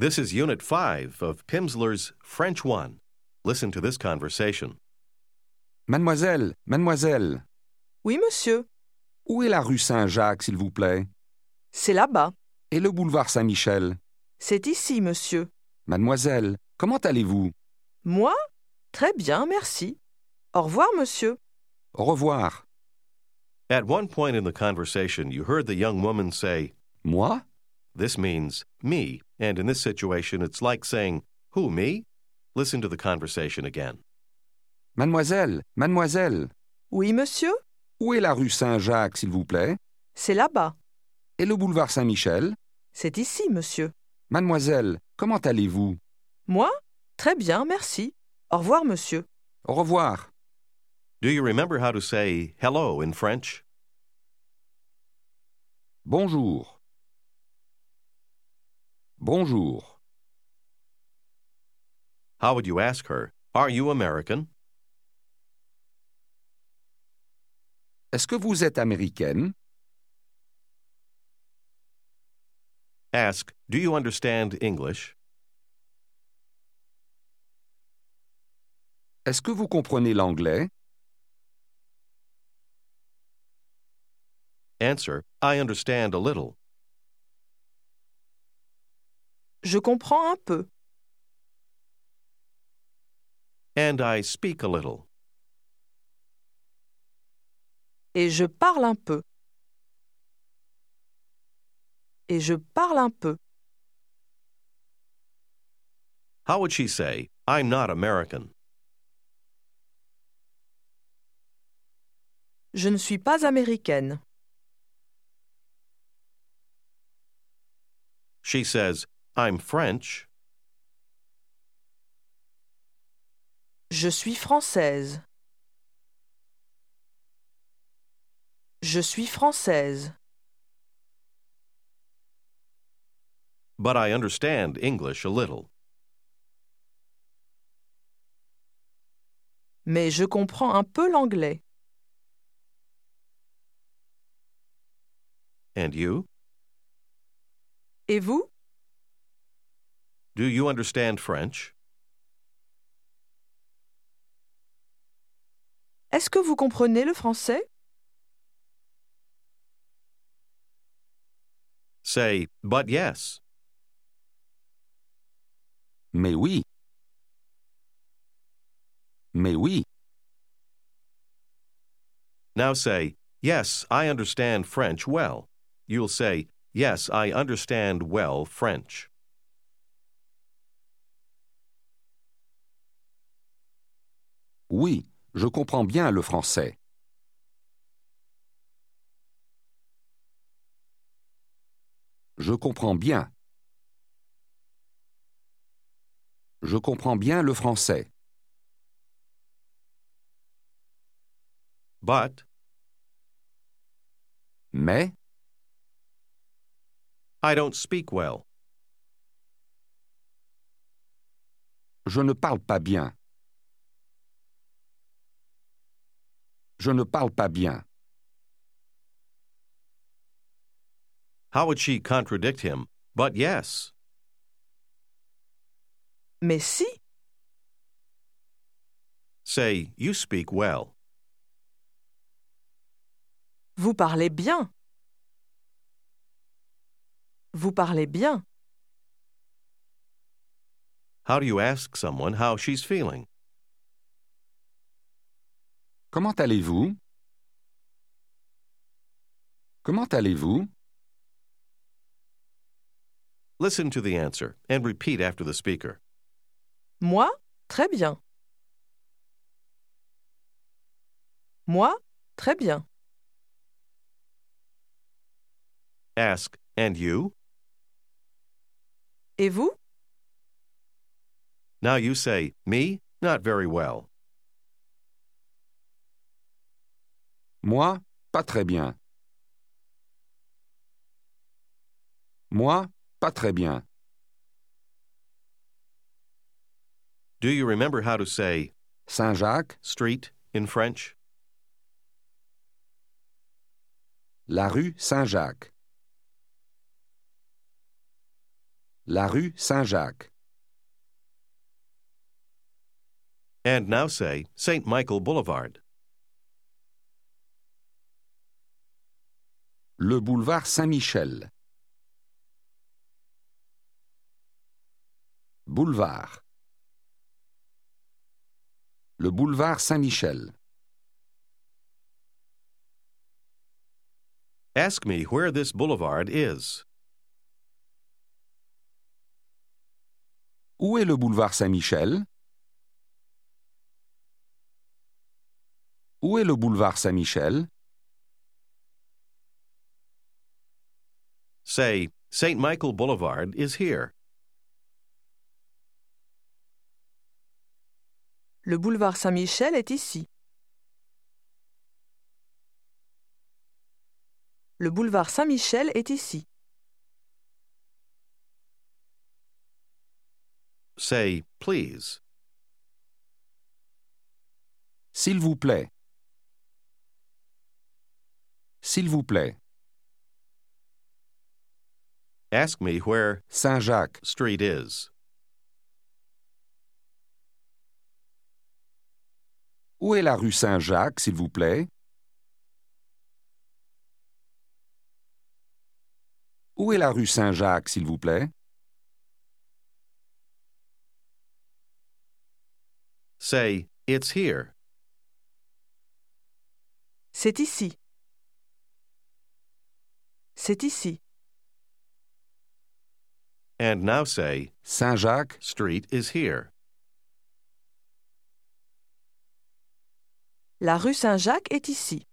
This is Unit 5 of Pimsleur's French 1. Listen to this conversation. Mademoiselle, mademoiselle, Oui, monsieur. où est la rue Saint-Jacques, s'il vous plaît? C'est là-bas. Et le boulevard Saint-Michel? C'est ici, monsieur. Mademoiselle, comment allez-vous? Moi? Très bien, merci. Au revoir, monsieur. Au revoir. At one point in the conversation, you heard the young woman say, Moi? This means me, and in this situation, it's like saying, Who, me? Listen to the conversation again. Mademoiselle, mademoiselle, Oui, monsieur? où est la rue Saint-Jacques, s'il vous plaît? C'est là-bas. Et le boulevard Saint-Michel? C'est ici, monsieur. Mademoiselle, comment allez-vous? Moi? Très bien, merci. Au revoir, monsieur. Au revoir. Do you remember how to say hello in French? Bonjour. Bonjour. How would you ask her, Are you American? Est-ce que vous êtes américaine? Ask, Do you understand English? Est-ce que vous comprenez l'anglais? Answer, I understand a little. Je comprends un peu. And I speak a little. Et je parle un peu. Et je parle un peu. How would she say, I'm not American? Je ne suis pas américaine. She says, I'm French. Je suis française. Je suis française. But I understand English a little. Mais je comprends un peu l'anglais. And you? Et vous? Do you understand French? Est-ce que vous comprenez le français? Say, but yes. Mais oui. Mais oui. Now say, yes, I understand French well. You'll say, yes, I understand well French. Oui, je comprends bien le français. Je comprends bien. Je comprends bien le français. But Mais I don't speak well. je ne parle pas bien. Je ne parle pas bien. How would she contradict him? But yes. Mais si, Say, you speak well. vous parlez bien. Vous parlez bien. How do you ask someone how she's feeling? Comment allez-vous? Comment allez-vous? Listen to the answer and repeat after the speaker. Moi, très bien. Moi, très bien. Ask, and you? Et vous? Now you say, me? Not very well. Moi, pas très bien. Moi, pas très bien. Do you remember how to say Saint-Jacques, street in French? la rue Saint-Jacques. La rue Saint-Jacques. And now say St. Michael Boulevard. Le boulevard Saint-Michel. Boulevard. Le boulevard Saint-Michel. Ask me where this boulevard is. Où est le boulevard Saint-Michel? Où est le boulevard Saint-Michel? Say, St. Michael Boulevard is here. Le boulevard Saint-Michel est ici. Le boulevard Saint-Michel est ici. Say, please. S'il vous plaît. S'il vous plaît. Ask me where Saint-Jacques. street is. Où est la rue Saint-Jacques, s'il vous plaît? Où est la rue Saint-Jacques, s'il vous plaît? Say, it's here. C'est ici. C'est ici. And now say, Saint-Jacques. street is here. La rue Saint-Jacques est ici.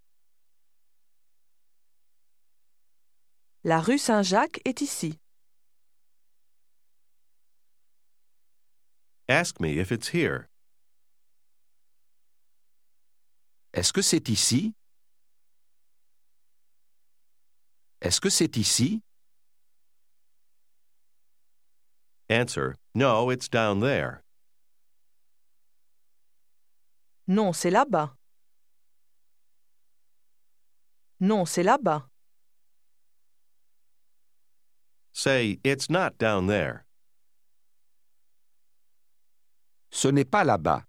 La rue Saint-Jacques est ici. Ask me if it's here. Est-ce que c'est ici? Est-ce que c'est ici? Answer, no, it's down there. Non, c'est là-bas. Non, c'est là-bas. Say, it's not down there. Ce n'est pas là-bas.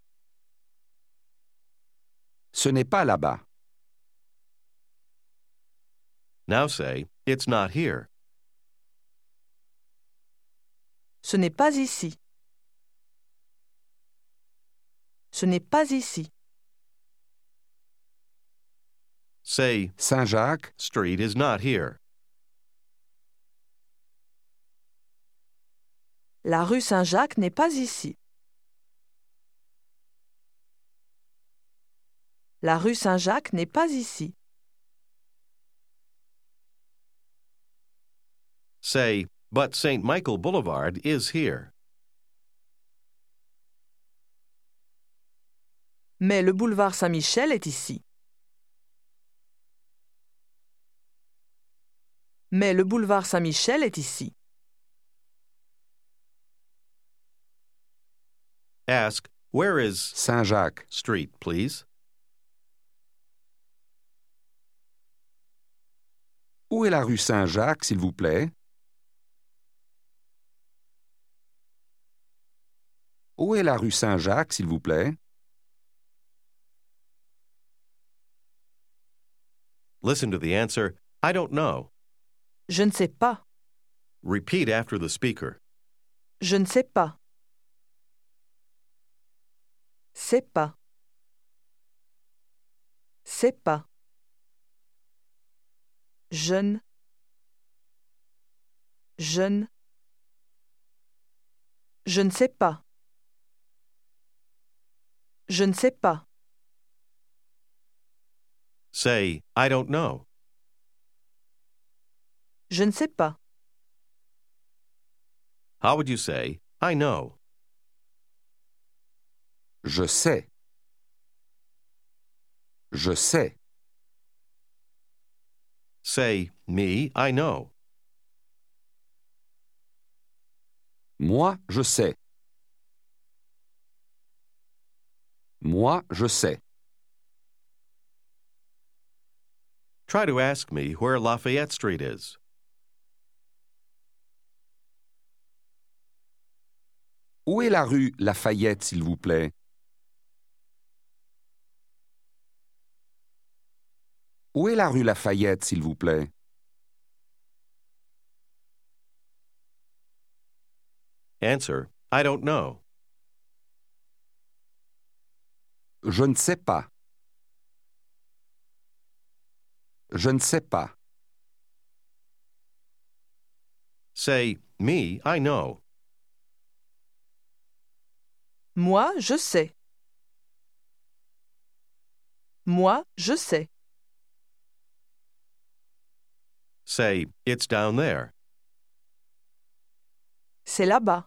Ce n'est pas là-bas. Now say, it's not here. Ce n'est pas ici. Ce n'est pas ici. Say, Saint-Jacques. street is not here. La rue Saint-Jacques n'est pas ici. La rue Saint-Jacques n'est pas ici. Say, but St. Michael Boulevard is here. Mais le boulevard Saint-Michel est ici. Mais le boulevard Saint-Michel est ici. Ask, where is Saint-Jacques. street, please? Où est la rue Saint-Jacques, s'il vous plaît? Où est la rue Saint-Jacques, s'il vous plaît? Listen to the answer, I don't know. Je ne sais pas. Repeat after the speaker. Je ne sais pas. C'est pas. C'est pas. Jeune. Jeune. Je ne sais pas. Je ne sais pas. Say, I don't know. Je ne sais pas. How would you say, I know? Je sais. Je sais. Say, me, I know. Moi, je sais. Moi, je sais. Try to ask me where Lafayette Street is. Où est la rue Lafayette, s'il vous plaît? Où est la rue Lafayette, s'il vous plaît? Answer, I don't know. Je ne sais pas. Je ne sais pas. Say, me, I know. Moi, je sais. Moi, je sais. Say, it's down there. C'est là-bas.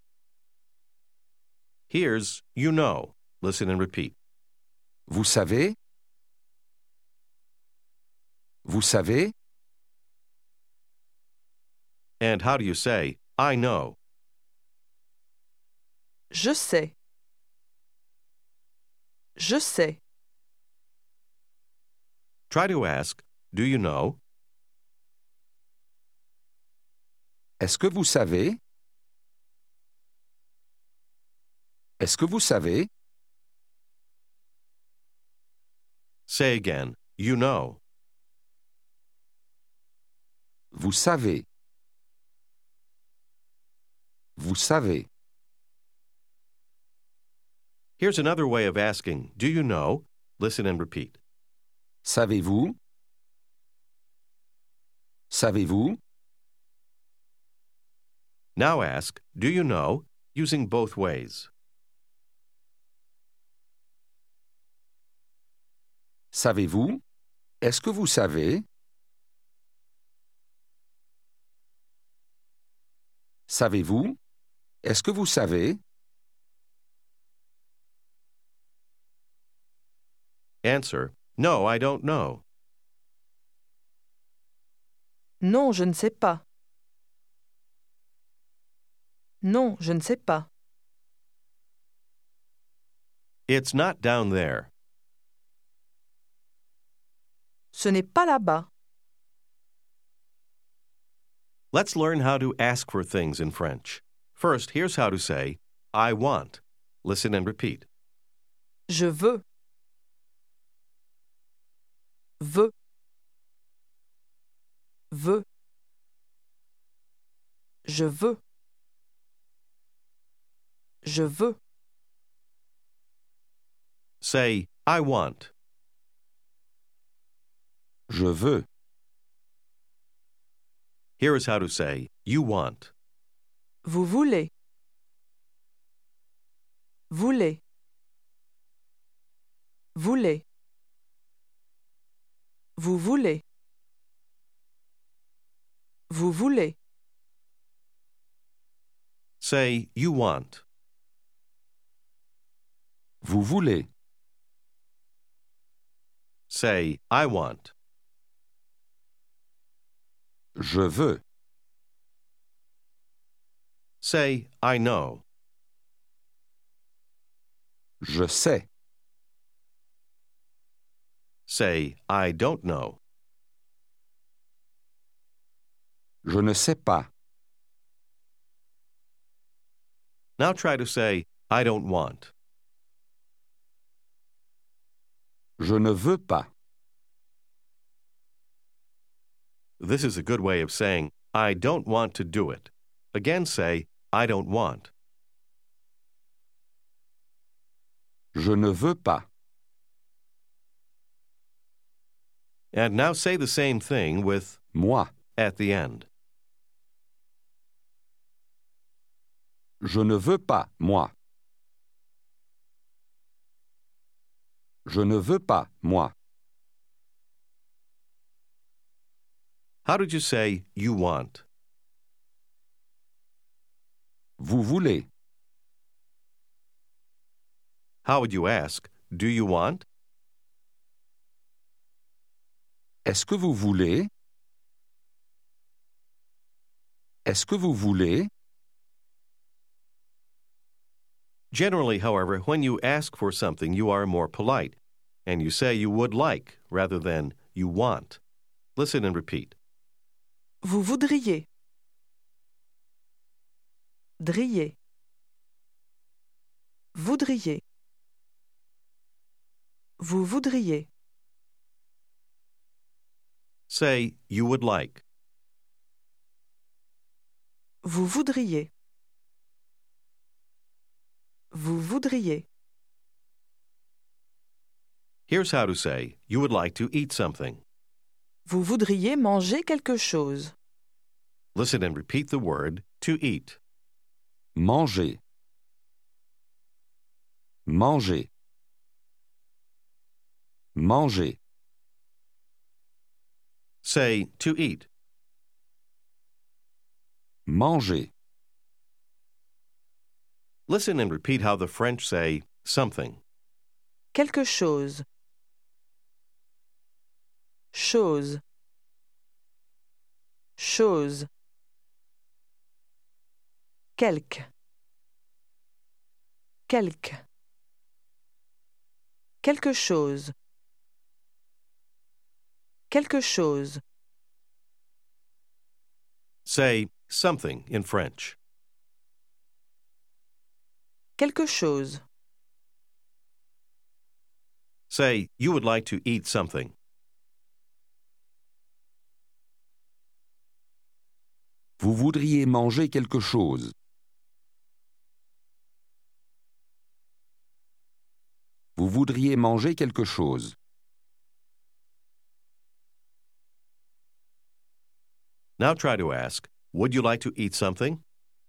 Here's, you know. Listen and repeat. Vous savez? Vous savez? And how do you say, I know? Je sais. Je sais. Try to ask, do you know? Est-ce que vous savez? Est-ce que vous savez? Say again, you know. Vous savez. Vous savez. Here's another way of asking, do you know? Listen and repeat. Savez-vous? Savez-vous? Now ask, do you know? Using both ways. Savez-vous? Est-ce que vous savez? Savez-vous? Est-ce que vous savez? Answer, no, I don't know. Non, je ne sais pas. Non, je ne sais pas. It's not down there. Ce n'est pas là-bas. Let's learn how to ask for things in French. First, here's how to say, I want. Listen and repeat. Je veux. Veux. Veux. Je veux. Je veux. Say, I want. Je veux. Here is how to say, you want. Vous voulez. Voulez. Voulez. Vous voulez. Vous voulez. Say, you want. Vous voulez. Say, I want. Je veux. Say, I know. Je sais. Say, I don't know. Je ne sais pas. Now try to say, I don't want. Je ne veux pas. This is a good way of saying, I don't want to do it. Again say, I don't want. Je ne veux pas. And now say the same thing with Moi. at the end. Je ne veux pas, moi. Je ne veux pas, moi. How did you say you want? Vous voulez. How would you ask, do you want? Est-ce que vous voulez? Est-ce que vous voulez? Generally, however, when you ask for something, you are more polite, and you say you would like rather than you want. Listen and repeat. Vous voudriez. Drier. Voudriez. Vous voudriez. Say, you would like. Vous voudriez. Vous voudriez. Here's how to say, you would like to eat something. Vous voudriez manger quelque chose. Listen and repeat the word to eat. Manger. Manger. Manger. Say, to eat. Manger. Listen and repeat how the French say something. Quelque chose. Chose. Chose. Quelque. Quelque. Quelque chose. Quelque chose. Say, something in French. Quelque chose. Say, you would like to eat something. Vous voudriez manger quelque chose. Vous voudriez manger quelque chose. Now try to ask, would you like to eat something?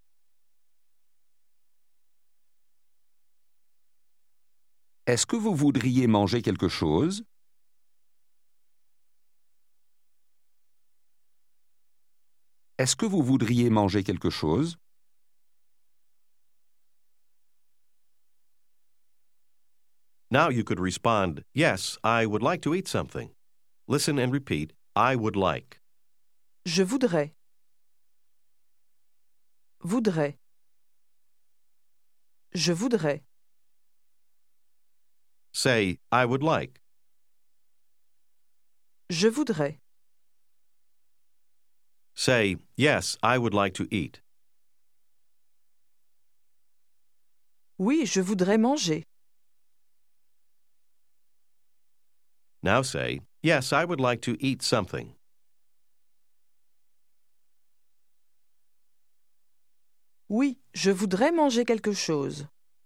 Est-ce que vous voudriez manger quelque chose? Est-ce que vous voudriez manger quelque chose? Now you could respond, yes, I would like to eat something. Listen and repeat, I would like. Je voudrais. Voudrais. Je voudrais. Say, I would like. Je voudrais. Say, yes, I would like to eat. Oui, je voudrais manger. Now say, yes, I would like to eat something. Oui, je voudrais manger quelque chose.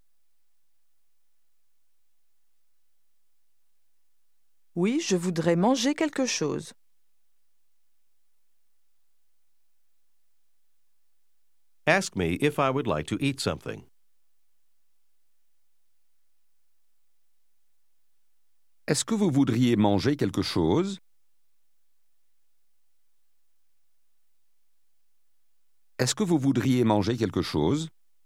Oui, je voudrais manger quelque chose. Ask me if I would like to eat something. Est-ce que vous voudriez manger quelque chose? Est-ce que vous voudriez manger quelque chose?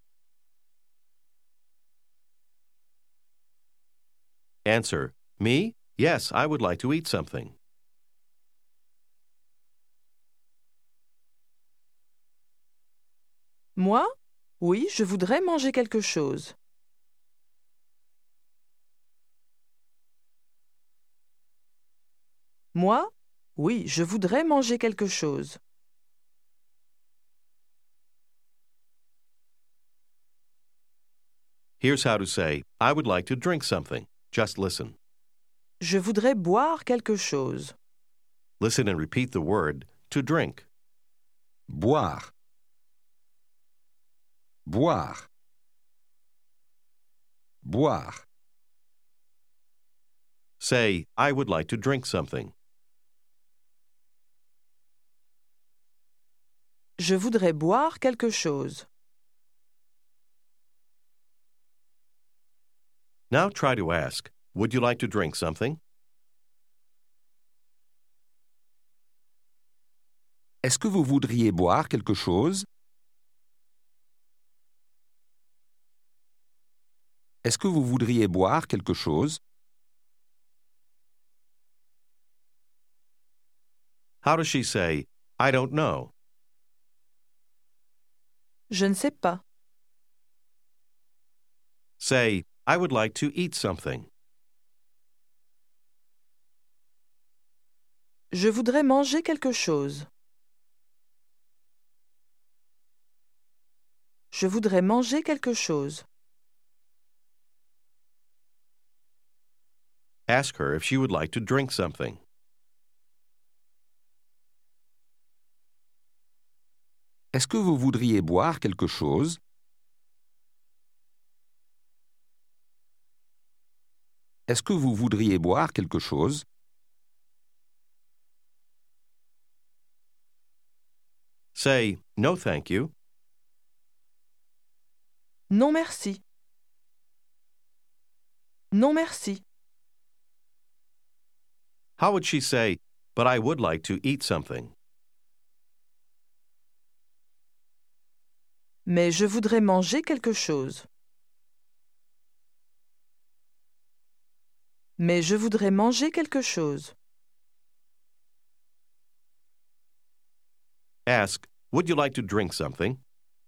Answer, me? Yes, I would like to eat something. Moi? Oui, je voudrais manger quelque chose. Moi? Oui, je voudrais manger quelque chose. Here's how to say, I would like to drink something. Just listen. Je voudrais boire quelque chose. Listen and repeat the word to drink. Boire. Boire. Boire. Say, I would like to drink something. Je voudrais boire quelque chose. Now try to ask, would you like to drink something? Est-ce que vous voudriez boire quelque chose? Est-ce que vous voudriez boire quelque chose? How does she say, I don't know? Je ne sais pas. Say, I would like to eat something. Je voudrais manger quelque chose. Je voudrais manger quelque chose. Ask her if she would like to drink something. Est-ce que vous voudriez boire quelque chose? Est-ce que vous voudriez boire quelque chose? Say, no thank you. Non merci. Non merci. How would she say, but I would like to eat something? Mais je voudrais manger quelque chose. Mais je voudrais manger quelque chose. Ask, would you like to drink something?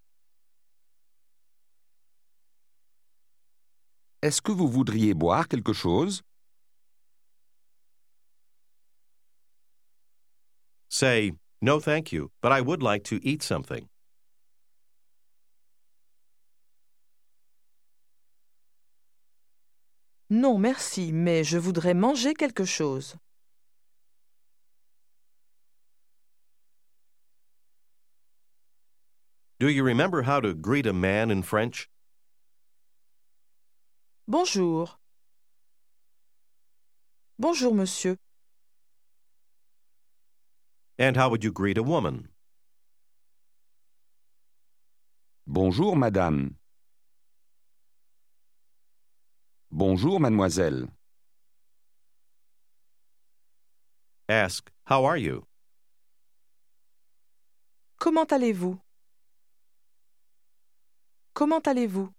Est-ce que vous voudriez boire quelque chose? Say, no thank you, but I would like to eat something. Non merci, mais je voudrais manger quelque chose. Do you remember how to greet a man in French? Bonjour. Bonjour monsieur. And how would you greet a woman? Bonjour, madame. Bonjour, mademoiselle. Ask, how are you? Comment allez-vous? Comment allez-vous?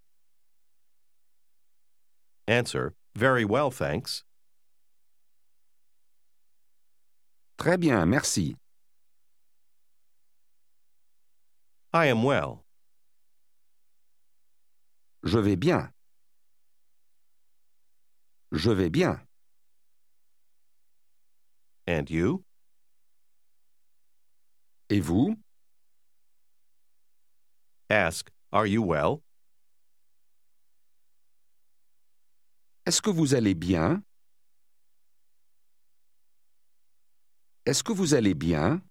Answer, very well, thanks. Très bien, merci. I am well. Je vais bien. Je vais bien. And you? Et vous? Ask, are you well? Est-ce que vous allez bien? Est-ce que vous allez bien?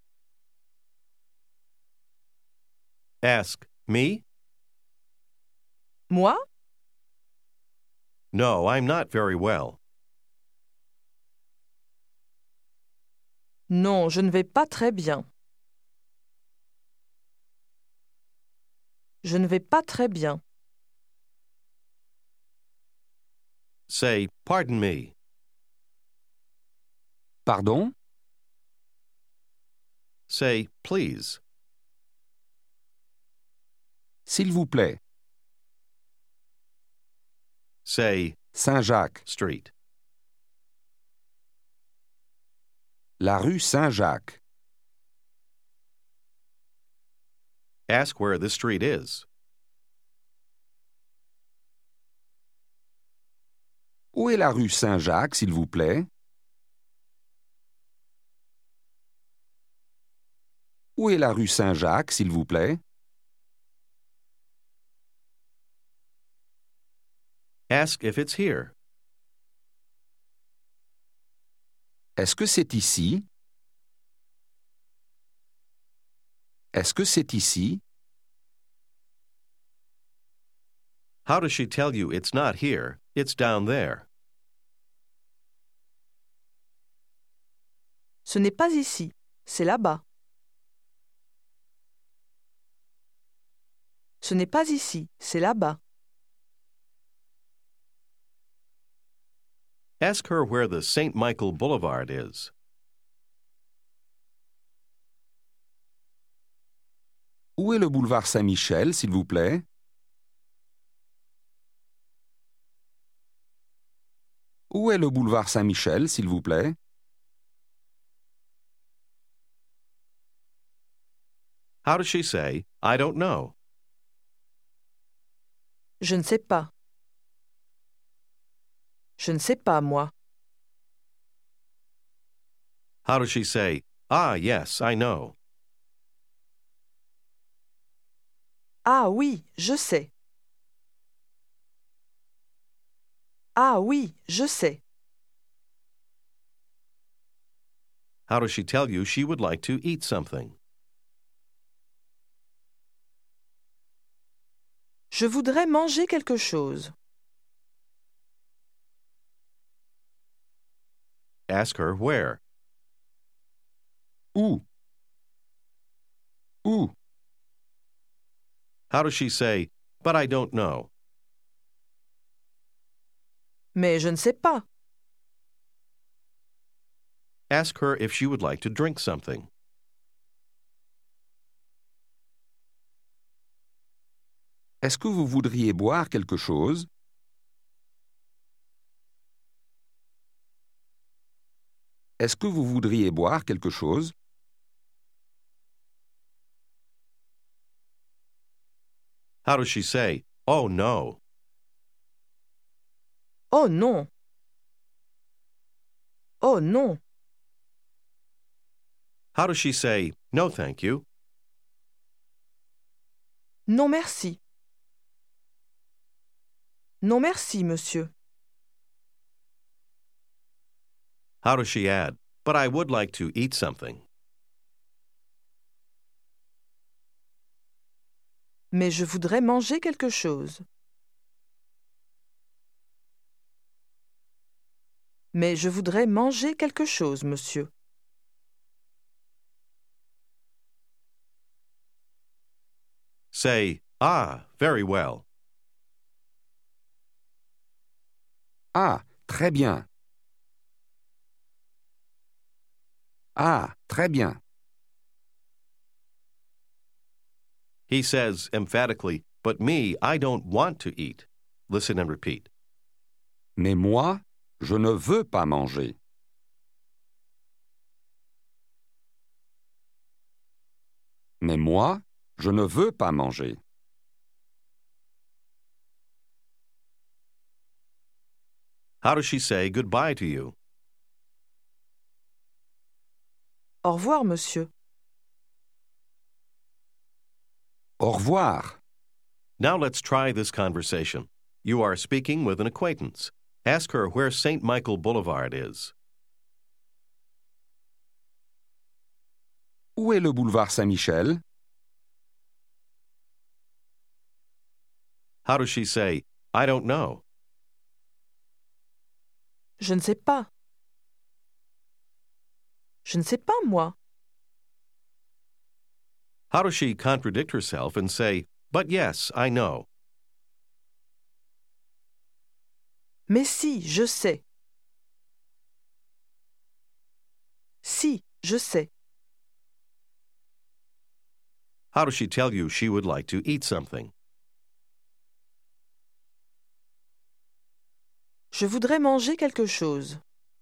Ask, me? Moi? No, I'm not very well. Non, je ne vais pas très bien. Je ne vais pas très bien. Say, pardon me. Pardon? Say, please. S'il vous plaît. Say, Saint-Jacques. street. La rue Saint-Jacques. Ask where the street is. Où est la rue Saint-Jacques, s'il vous plaît? Où est la rue Saint-Jacques, s'il vous plaît? Ask if it's here. Est-ce que c'est ici? Est-ce que c'est ici? How does she tell you it's not here, it's down there? Ce n'est pas ici, c'est là-bas. Ce n'est pas ici, c'est là-bas. Ask her where the St. Michael Boulevard is. Où est le boulevard Saint-Michel, s'il vous plaît? Où est le boulevard Saint-Michel, s'il vous plaît? How does she say, I don't know? Je ne sais pas. Je ne sais pas, moi. How does she say, ah, yes, I know? Ah oui, je sais. Ah oui, je sais. How does she tell you she would like to eat something? Je voudrais manger quelque chose. Ask her where. Où? Où? How does she say, but I don't know? Mais je ne sais pas. Ask her if she would like to drink something. Est-ce que vous voudriez boire quelque chose? Est-ce que vous voudriez boire quelque chose? How does she say, oh no? Oh non. Oh non. How does she say, no thank you? Non merci. Non merci, monsieur. How does she add, but I would like to eat something? Mais je voudrais manger quelque chose. Mais je voudrais manger quelque chose, monsieur. Say, ah, very well. Ah, très bien. Ah, très bien. He says emphatically, but me, I don't want to eat. Listen and repeat. Mais moi, je ne veux pas manger. Mais moi, je ne veux pas manger. How does she say goodbye to you? Au revoir, monsieur. Au revoir. Now let's try this conversation. You are speaking with an acquaintance. Ask her where St. Michael Boulevard is. Où est le boulevard Saint-Michel? How does she say, I don't know? Je ne sais pas. Je ne sais pas, moi. How does she contradict herself and say, but yes, I know? Mais si, je sais. Si, je sais. How does she tell you she would like to eat something? Je voudrais manger quelque chose.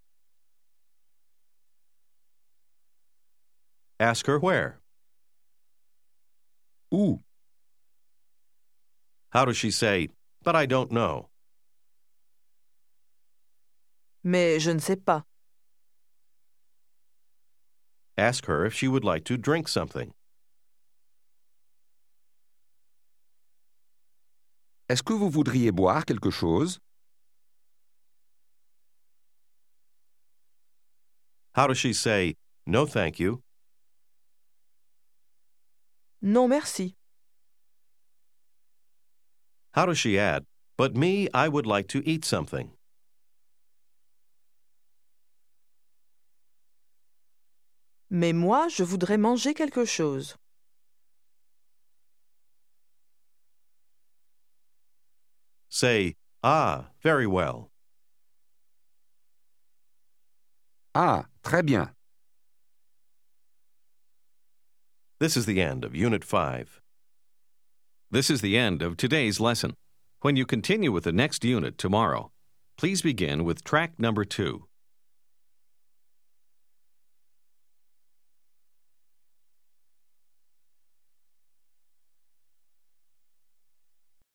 Ask her where. Où? How does she say, but I don't know? Mais je ne sais pas. Ask her if she would like to drink something. Est-ce que vous voudriez boire quelque chose? How does she say, no thank you? Non merci. How does she add, but me, I would like to eat something? Mais moi, je voudrais manger quelque chose. Say, ah, very well. Ah, très bien. This is the end of Unit 5. This is the end of today's lesson. When you continue with the next unit tomorrow, please begin with track number 2.